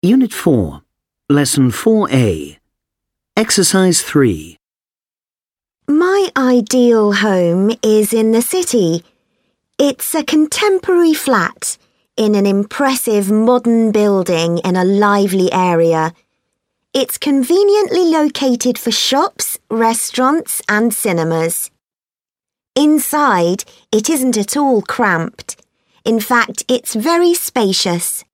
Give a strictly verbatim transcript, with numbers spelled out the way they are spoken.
Unit four, Lesson four A, Exercise three. My ideal home is in the city. It's a contemporary flat in an impressive modern building in a lively area. It's conveniently located for shops, restaurants and cinemas. Inside, it isn't at all cramped. In fact, it's very spacious.